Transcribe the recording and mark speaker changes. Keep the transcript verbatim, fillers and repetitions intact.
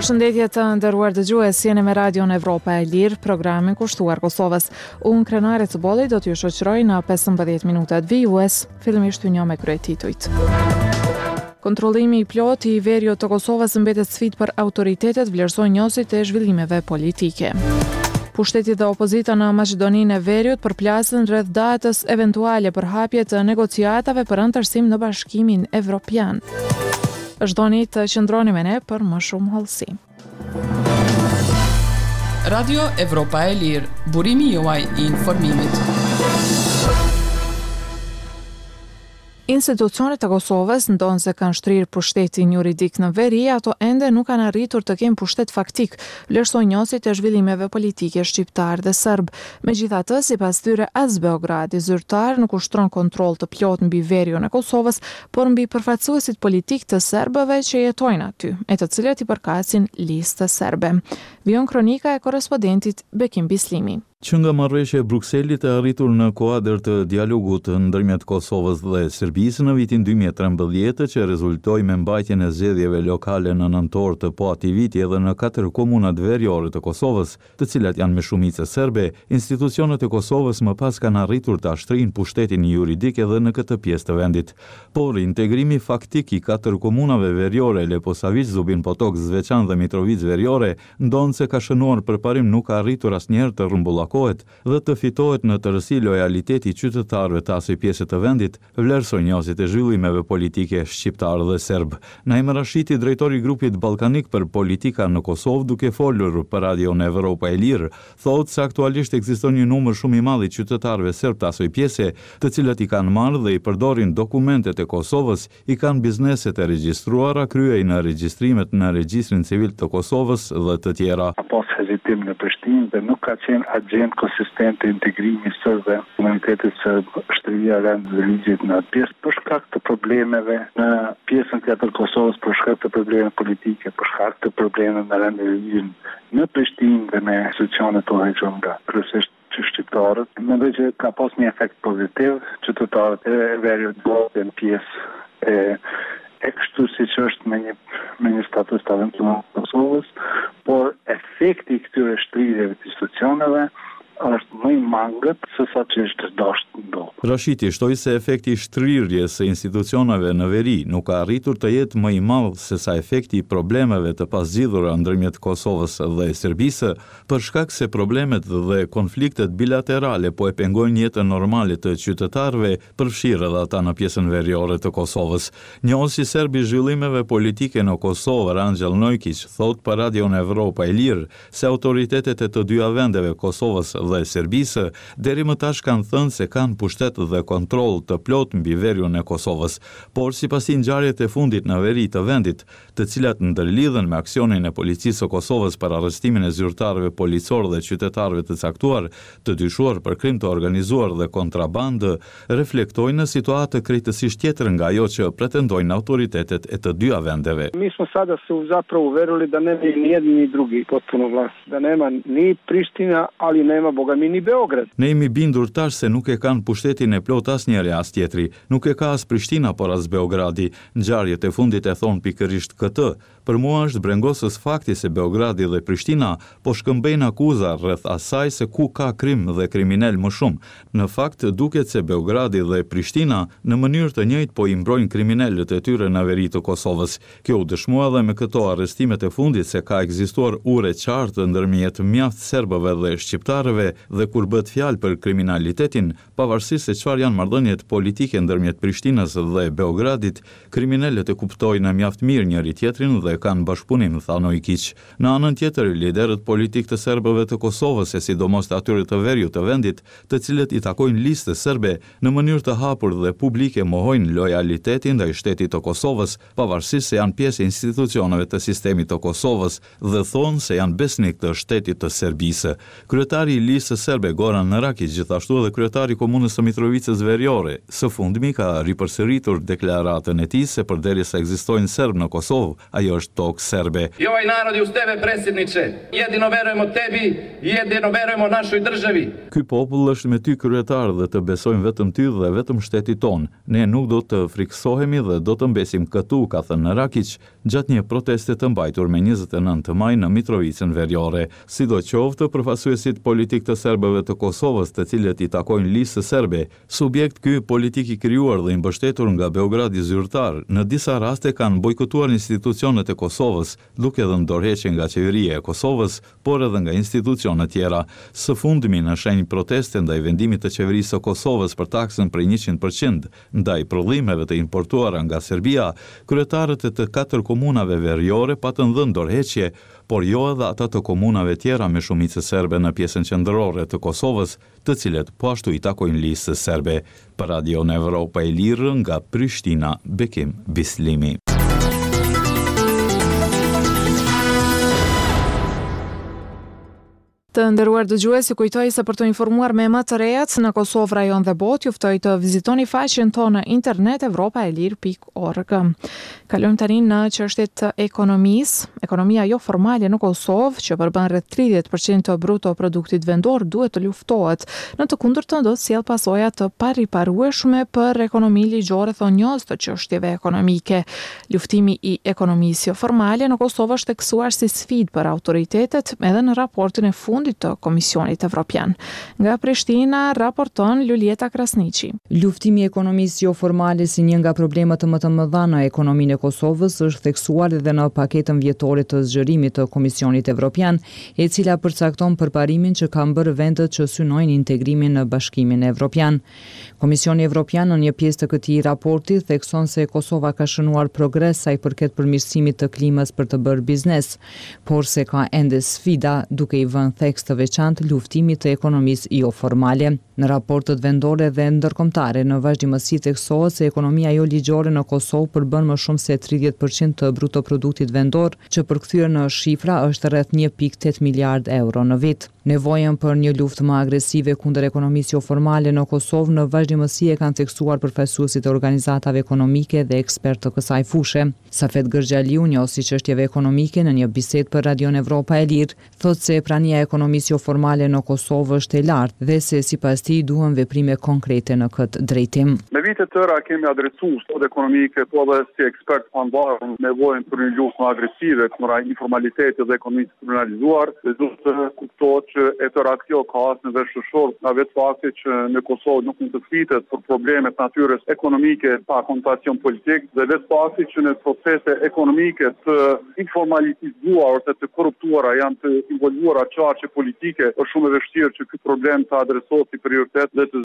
Speaker 1: Përshëndetje të nderuar dëgjues, jeni me Radion Evropa e Lirë, programin kushtuar Kosovës. Unë Krenare Cëbolli do t'ju shoqëroj në pesëmbëdhjetë minutat vijues, fillimisht një me kryetitujt. Kontrollimi i plot i veriut të Kosovës mbetet sfidë për autoritetet, vlerësoi njësit e zhvillimeve politike. Pushteti dhe opozita në Maqedoninë e Veriut përplasen rreth datës eventuale për hapje të negociatave për anëtarësim në Bashkimin Evropian. Vazhdoni të qëndroni me ne për më shumë hollësi.
Speaker 2: Radio Evropa e Lirë, burimi juaj i informimit.
Speaker 1: Institucionet e Kosovës, ndonë se kanë shtrirë pushtetin juridik në veri, ato ende nuk kanë arritur të kenë pushtet faktik, vlerësoi njësit e zhvillimeve politike shqiptar dhe serb. Megjithatë, sipas tyre, as Beogradi zyrtar nuk ushtron kontroll të plot mbi veriun e Kosovës, por mbi përfaqësuesit politik të serbëve që jetojnë aty, e të cilët i përkasin listë serbe. Vion kronika e korrespondentit Bekim Bislimi.
Speaker 3: Që nga marrëveshja e Brukselit e arritur në kuadër të dialogut ndërmjet Kosovës dhe Serbisë në vitin dy mijë e trembëdhjetë, që rezultoi me mbajtjen e zgjedhjeve lokale në nëntor të po atij viti edhe në katër komunat veriore të Kosovës, të cilat janë me shumicë serbe, institucionet e Kosovës më pas kanë arritur të ashtrinë pushtetin juridik edhe në këtë pjesë të vendit. Por integrimi faktik i katër komunave veriore, Leposavić, Zubin Potok, Zveçan dhe Mitrovic veriore, ndonë se ka shënuar përparim nuk ka arritur asnjëherë të rrumbullakohet dhe të fitohet në tërësi lojaliteti i qytetarëve të asaj pjese të vendit, vlerësoi njësit e zhvillimeve politike shqiptar dhe serb. Naim Rashiti, drejtori i grupit ballkanik për politika në Kosovë, duke folur për Radion Evropa e Lirë, thotë se aktualisht ekziston një numër shumë i madh i qytetarëve serb të asaj pjese, të cilët i kanë marrë dhe i përdorin dokumentet e Kosovës, i kanë bizneset e regjistruara, kryejnë në regjistrimet në regjistrin civil të Kosovës dhe të tjera.
Speaker 4: Pas hezitim në Prishtinë dhe nuk ka qenë agent konsistent të integrimi sërbë komunitetit sërb, shtrirja e rendit dhe ligjit në atë pjesë për shkak të problemeve në pjesën tjetër Kosovës, për shkak të problemeve politike, për shkak të problemeve në rendin dhe ligjin në Prishtinë dhe në institucionet të hequr nga kryesisht që shqiptarët. Mendoj që ka pas një efekt pozitiv, qytetarët e veriut bëhen pjesë e e kështu si që është me një, me një status të eventual të Kosovës, por efekti i këtyre shtrirjeve të institucioneve është më i mangët se sa që është dashur ndodh.
Speaker 3: Rashiti shtoi se efekti i shtrirjes së institucioneve në veri nuk ka arritur të jetë më i madh se sa efekti i problemeve të pasgjidhura ndërmjet Kosovës dhe Serbisë, për shkak se problemet dhe konfliktet bilaterale po e pengojnë jetën normale të qytetarëve, përfshirë edhe ata në pjesën veriore të Kosovës. Njësi serb i zhvillimeve politike në Kosovë, Rangjel Nojkić, thot për Radion Evropa e Lirë se autoritetet e të dyja vendeve, Kosovës dhe Serbisë, deri më tash kanë thënë se kanë pushtet dhe kontroll të plot mbi veriun e Kosovës, por sipas ngjarjeve të fundit në veri të vendit, të cilat ndërlidhen me aksionin e policisë së Kosovës për arrestimin e zyrtarëve policor dhe qytetarëve të caktuar, të dyshuar për krim të organizuar dhe kontrabandë, reflektojnë në situatë krejtësisht tjetër nga ajo që pretendojnë autoritetet e të dyja vendeve.
Speaker 5: Mi smo sada se zapravo uverili da nema ni jedan ni drugi potpuno vlast, da nema ni Priština, ali nema boga mi ni Beograd.
Speaker 3: Ne jemi bindur tash se nuk e kanë pushtetin e plot asnjëri as tjetri, nuk e ka as Prishtina por as Beogradi. Ngjarjet e fundit e thon pikërisht këtë. Për mua është brengosës fakti se Beogradi dhe Prishtina po shkëmbejnë akuza rreth asaj se ku ka krim dhe kriminal më shumë. Në fakt duket se Beogradi dhe Prishtina në mënyrë të njëjtë po i mbrojnë kriminalët e tyre në veri të Kosovës. Kjo u dëshmua edhe me këto arrestimet e fundit se ka ekzistuar ure qartë ndërmjet mjaft serbëve dhe shqiptarëve, dhe kur bëhet fjalë për kriminalitetin, pavarësisht se çfarë janë marrëdhëniet politike ndërmjet Prishtinës dhe Beogradit, kriminalët e kuptojnë mjaft mirë njëri tjetrin dhe kanë bashkëpunim, tha Nojkić. Në anën tjetër, liderët politik të serbëve të Kosovës, e sidomos të atyre të veriut të vendit, të cilët i takojnë listës serbe, në mënyrë të hapur dhe publike mohojnë lojalitetin ndaj shtetit të Kosovës, pavarësisht se janë pjesë e institucioneve të sistemit të Kosovës dhe thonë se janë besnik të shtetit të Serbisë. Kryetari i Listë serbe Goran Rakić, gjithashtu edhe kryetari i komunës së Mitrovicës Veriore, së fundmi ka ripërsëritur deklaratën e tij se përderisa ekzistojnë serb në Kosovë, ajo është tokë serbe.
Speaker 6: I ovaj narod je uz tebe, predsjedniče. Jedino verujemo tebi, jedino verujemo našoj državi.
Speaker 3: Ky popull është me ty kryetar dhe të besojmë vetëm ty dhe vetëm shtetit ton. Ne nuk do të friksohemi dhe do të mbesim këtu, ka thënë Rakić gjatë një proteste të mbajtur me njëzet e nëntë maj në Mitrovicën Veriore. Sidoqoftë, përfaqësuesit politik të serbëve të Kosovës, të cilët i takojnë listë serbe, subjekt ky politik i krijuar dhe i mbështetur nga Beogradi zyrtar, në disa raste kanë bojkotuar institucionet e Kosovës, duke dhënë dorëheqje nga qeveria e Kosovës, por edhe nga institucione tjera. Së fundmi në shenjë proteste ndaj vendimit të qeverisë së Kosovës për taksën prej njëqind përqind ndaj prodhimeve të importuara nga Serbia, kryetarët e të katër komunave veriore patën dhënë dorëheqje, por jo edhe ata të komunave tjera me shumicë serbe në pjesën qendrore të Kosovës, të cilët po ashtu i takojnë listës serbe. Për Radio Evropa e Lirë nga Prishtina, Bekim Bislimi.
Speaker 1: Të nderuar dëgjues, ju kujtoj se për të informuar me më të rejat në Kosovë, rajon dhe botë, juftoj të vizitoni faqen tonë në internet evropa e lir pikë org. Kalojmë tani në çështjet të ekonomisë. Ekonomia jo formale në Kosovë, që përbën rreth tridhjetë përqind të bruto produktit vendor, duhet të luftohet. Në të kundërtën do të sjellë pasoja të pariparueshme për ekonomi ligjore, thonë njohës të çështjeve ekonomike. Luftimi i ekonomisë jo formale në Kosovë është theksuar si sfidë për autoritetet edhe në raportin e fundit të Komisionit Evropian. Nga Prishtina raporton Lulieta Krasniqi.
Speaker 7: Luftimi i ekonomisë jo formale si një nga problemet më të mëdha në ekonominë e Kosovës është theksuar edhe në paketën vjetore të zgjerimit të Komisionit Evropian, e cila përcakton përparimin që kanë bërë vendet që synojnë integrimin në Bashkimin Evropian. Komisioni Evropian në një pjesë të këtij raporti thekson se Kosova ka shënuar progres sa i përket përmirësimit të klimës për të bërë biznes, por se ka ende sfida duke i vënë theks të veçantë luftimit të ekonomisë jo formale. Në raportet vendore dhe ndërkombëtare në vazhdimësi theksohet se ekonomia jo ligjore në Kosovë përbën më shumë se tridhjetë përqind të bruto produktit vendor, që përkthyer në shifra është rreth një pikë tetë miliard euro në vit. Nevojën për një luftë më agresive kundër ekonomisë jo formale në Kosovë në vazhdimësi e kanë theksuar përfaqësuesit e organizatave ekonomike dhe ekspertë të kësaj fushë. Safet Gërgjaliu, njohësi çështjeve ekonomike, në një bisedë për Radio Evropa e Lirë, thotë se prania e ekonomisë jo formale në Kosovë është e lartë dhe se sipas tij duhen veprime konkrete në këtë drejtim.
Speaker 8: Me vite të tëra kemi adresuar sot ekonomike, po edhe si ekspert anëvarë nevojën për një luftë më agresive kundër informalitetit dhe ekonomisë kriminalizuar, dhe duhet të kuptohet që e tëra kjo ka asnjë veshëshor nga vetë fakti që në Kosovë nuk mund të flitet për probleme të natyrës ekonomike pa konnotacion politik, dhe vetë fakti që në procese ekonomike të informalizuara ose të korruptuara janë të involuara çarçe politike, është shumë e vështirë që ky problem të adresohet si prioritet dhe të